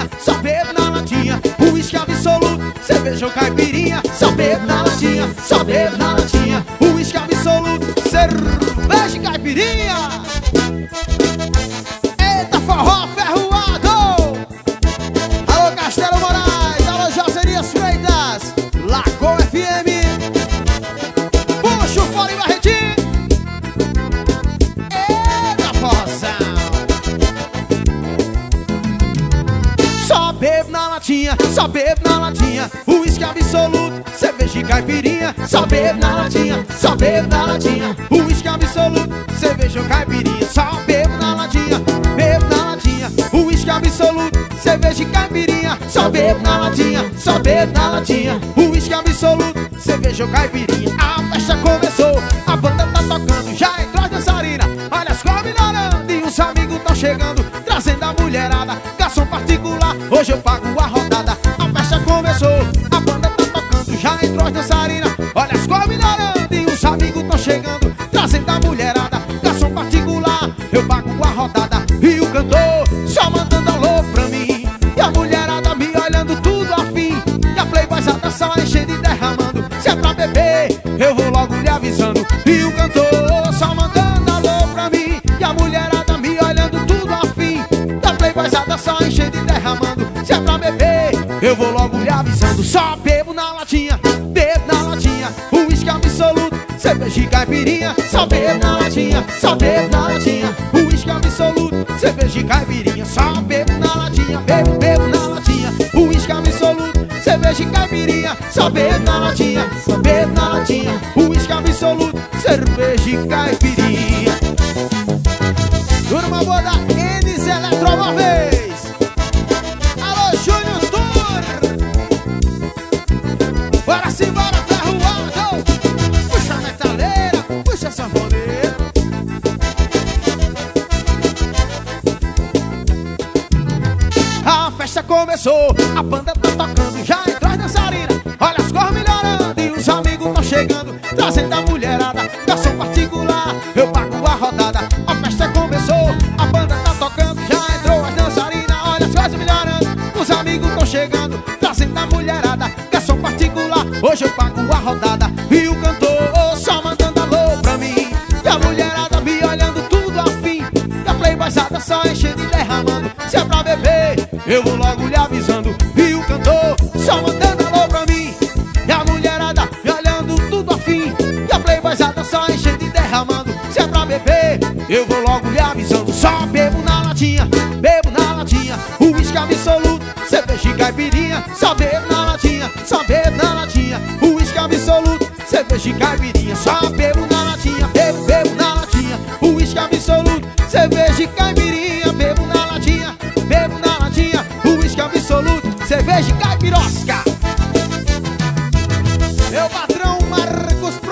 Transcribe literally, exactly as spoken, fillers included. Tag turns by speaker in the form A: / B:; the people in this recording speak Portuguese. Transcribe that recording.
A: latinha, só bebo na latinha. Uísque absoluto, cerveja ou caipirinha, só bebo na latinha, só bebo na latinha. Uísque absoluto, cerveja e caipirinha. Eita, forró ferroado! Alô, Castelo Moraes, alô, Joserias Freitas, Lagoa F M. Puxa o fole, Barretinho. Eita, forrozão. Só bebo na latinha, só bebo na latinha. Uísque absoluto, cerveja e caipirinha, só bebo na latinha, só bebo na latinha. Uísque absoluto, cerveja ou caipirinha, só bebo na latinha, bebo na latinha. Uísque absoluto, cerveja e caipirinha, só bebo na latinha, só bebo na latinha. Uísque absoluto, cerveja ou caipirinha. A festa começou, a banda tá tocando, já entrou as dançarinas. Olha as cores melhorando e os amigos tão chegando, trazendo a mulherada, garçom particular, hoje eu pago a rodada. A festa começou, a banda tá tocando, já entrou as dançarinas. Olha as cores melhorando e os amigos tão chegando, trazendo a mulherada, garçom particular, eu pago a rodada. E o cantor só mandando alô pra mim, e a mulherada me olhando tudo afim, e a playboyzada só enchendo e derramando. Se é pra beber, eu vou logo lhe avisando. E o cantor só mandando alô pra mim, e a mulherada me olhando tudo afim, e a playboyzada só enchendo e derramando. Se é pra beber, eu vou logo lhe avisando. Só bebo na latinha, bebo na latinha. Uísque absoluto, cerveja e caipirinha, só bebo na latinha, só bebo na latinha. Uísque absoluto, cerveja e caipirinha, só bebo na latinha, bebo, bebo na latinha. Uísque absoluto, cerveja e caipirinha, só bebo na latinha, só bebo na latinha. Uísque absoluto, cerveja e caipirinha. Turma boa da Enes Eletromóveis. Alô, Júnior Tour. Bora sim, bora, ferroado. Puxa a metaleira, puxa a sanfoneira. A festa começou, a banda tá tocando, já entrou as dançarinas. Olha as cores melhorando e os amigos tão chegando, trazendo a mulherada, garçom particular, eu pago a rodada. A festa começou, a banda tá tocando, já entrou as dançarinas. Olha as coisas melhorando, os amigos tão chegando, trazendo a mulherada, garçom particular, hoje eu pago a rodada. E o cantor só mandando alô pra mim, e a mulherada me olhando tudo afim, e a playboyzada só enchendo e derramando. Se é pra beber, eu vou logo lhe avisando. E o cantor só mandando alô pra mim, e a mulherada me olhando tudo afim, e a playboyzada só enchendo e derramando. Se é pra beber, eu vou logo lhe avisando. Só bebo na latinha, bebo na latinha. Uísque absoluto, cerveja e caipirinha, só bebo na latinha, só bebo na latinha. Uísque absoluto, cerveja e caipirinha, só bebo na latinha, bebo, bebo na latinha. Uísque absoluto, cerveja e caipirinha, bebo na latinha, bebo na latinha. Uísque absoluto, cerveja e caipirosca. Meu patrão Marcos